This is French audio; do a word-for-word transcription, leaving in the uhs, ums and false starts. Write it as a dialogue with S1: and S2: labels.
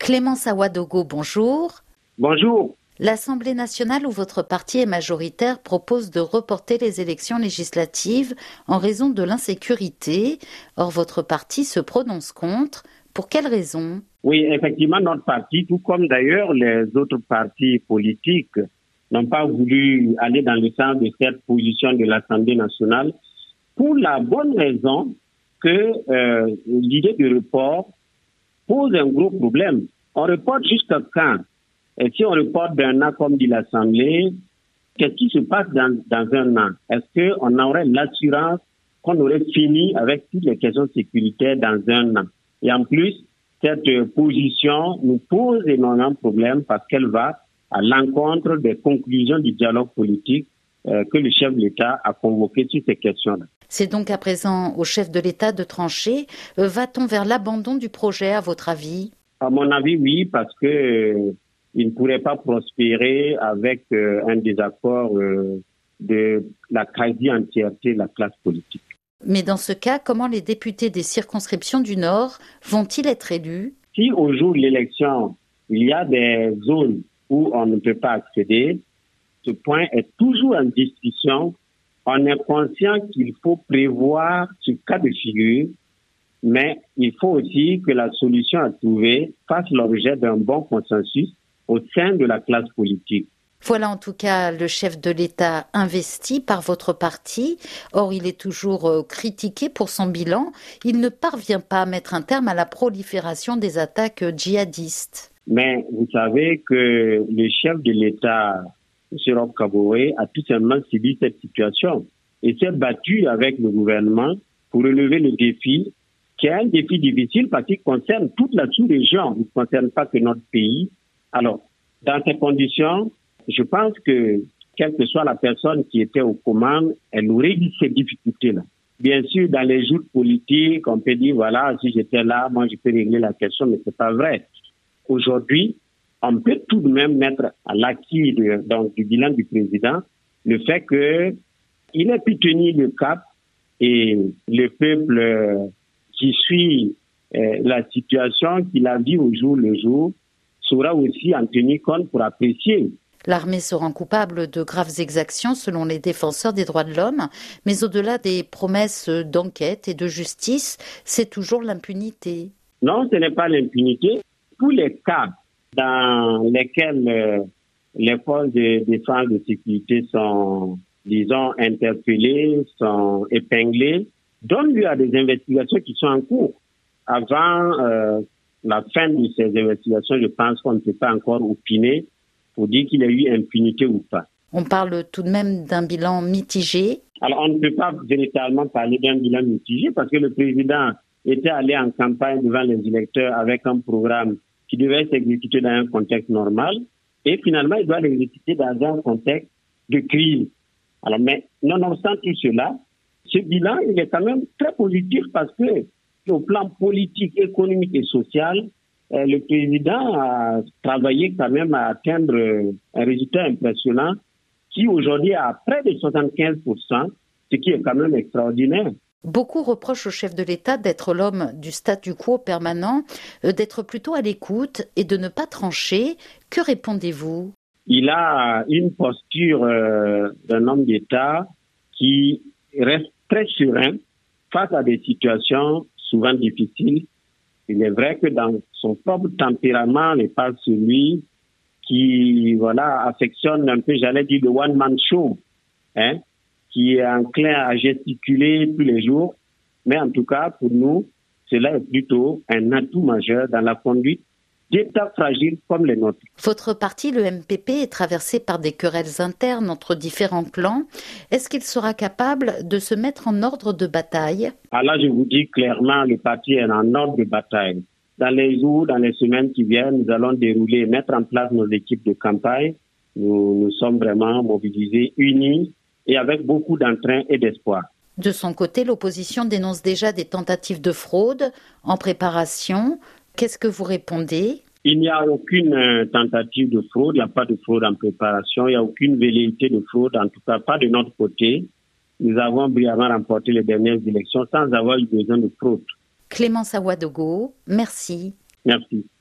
S1: Clémence Awadogo, bonjour.
S2: Bonjour.
S1: L'Assemblée nationale où votre parti est majoritaire propose de reporter les élections législatives en raison de l'insécurité. Or, votre parti se prononce contre. Pour quelles raisons ?
S2: Oui, effectivement, notre parti, tout comme d'ailleurs les autres partis politiques, n'ont pas voulu aller dans le sens de cette position de l'Assemblée nationale pour la bonne raison que euh, l'idée du report pose un gros problème. On reporte jusqu'à quand ? Et si on reporte d'un an, comme dit l'Assemblée, qu'est-ce qui se passe dans, dans un an ? Est-ce qu'on aurait l'assurance qu'on aurait fini avec toutes les questions sécuritaires dans un an ? Et en plus, cette position nous pose énormément de problèmes parce qu'elle va à l'encontre des conclusions du dialogue politique euh, que le chef de l'État a convoqué sur ces questions-là.
S1: C'est donc à présent au chef de l'État de trancher. Euh, va-t-on vers l'abandon du projet, à votre avis ?
S2: À mon avis, oui, parce que euh, il ne pourrait pas prospérer avec euh, un désaccord euh, de la quasi-entièreté de la classe politique.
S1: Mais dans ce cas, comment les députés des circonscriptions du Nord vont-ils être élus ?
S2: Si au jour de l'élection, il y a des zones où on ne peut pas accéder, ce point est toujours en discussion. On est conscient qu'il faut prévoir ce cas de figure, mais il faut aussi que la solution à trouver fasse l'objet d'un bon consensus au sein de la classe politique.
S1: Voilà en tout cas le chef de l'État investi par votre parti. Or, il est toujours euh, critiqué pour son bilan. Il ne parvient pas à mettre un terme à la prolifération des attaques djihadistes.
S2: Mais vous savez que le chef de l'État, M. Roch Kaboré, a tout simplement subi cette situation et s'est battu avec le gouvernement pour relever le défi, qui est un défi difficile parce qu'il concerne toute la sous-région, il ne concerne pas que notre pays. Alors, dans ces conditions, je pense que, quelle que soit la personne qui était aux commandes, elle aurait eu ces difficultés-là. Bien sûr, dans les joutes politiques, on peut dire, voilà, si j'étais là, moi, je peux régler la question, mais c'est pas vrai. Aujourd'hui, on peut tout de même mettre à l'acquis de, donc, du bilan du président le fait qu'il ait pu tenir le cap et le peuple euh, qui suit euh, la situation qu'il a vue au jour le jour saura aussi en tenir compte pour apprécier.
S1: L'armée se rend coupable de graves exactions selon les défenseurs des droits de l'homme, mais au-delà des promesses d'enquête et de justice, c'est toujours l'impunité.
S2: Non, ce n'est pas l'impunité. Tous les cas dans lesquels euh, les forces de défense de sécurité sont, disons, interpellées, sont épinglées, donnent lieu à des investigations qui sont en cours. Avant euh, la fin de ces investigations, je pense qu'on ne peut pas encore opiner pour dire qu'il y a eu impunité ou pas.
S1: On parle tout de même d'un bilan mitigé.
S2: Alors, on ne peut pas véritablement parler d'un bilan mitigé parce que le président était allé en campagne devant les électeurs avec un programme qui devait s'exécuter dans un contexte normal et finalement, il doit l'exécuter dans un contexte de crise. Alors, mais nonobstant tout cela, ce bilan, il est quand même très positif parce que au plan politique, économique et social, euh, le président a travaillé quand même à atteindre euh, un résultat impressionnant qui aujourd'hui a près de soixante-quinze pour cent, ce qui est quand même extraordinaire.
S1: Beaucoup reprochent au chef de l'État d'être l'homme du statu quo permanent, euh, d'être plutôt à l'écoute et de ne pas trancher. Que répondez-vous ?
S2: Il a une posture euh, d'un homme d'État qui reste très serein face à des situations souvent difficiles. Il est vrai que dans son propre tempérament, n'est pas celui qui, voilà, affectionne un peu, j'allais dire, le one-man show, hein, qui est enclin à gesticuler tous les jours. Mais en tout cas, pour nous, cela est plutôt un atout majeur dans la conduite d'États fragiles comme les nôtres.
S1: Votre parti, le M P P, est traversé par des querelles internes entre différents clans. Est-ce qu'il sera capable de se mettre en ordre de bataille ?
S2: Alors là, je vous dis clairement, le parti est en ordre de bataille. Dans les jours, dans les semaines qui viennent, nous allons dérouler, mettre en place nos équipes de campagne. Nous, nous sommes vraiment mobilisés, unis et avec beaucoup d'entrain et d'espoir.
S1: De son côté, l'opposition dénonce déjà des tentatives de fraude en préparation. Qu'est-ce que vous répondez ?
S2: Il n'y a aucune euh, tentative de fraude, il n'y a pas de fraude en préparation, il n'y a aucune velléité de fraude, en tout cas pas de notre côté. Nous avons brillamment remporté les dernières élections sans avoir eu besoin de fraude.
S1: Clémence Awadogo, merci.
S2: Merci.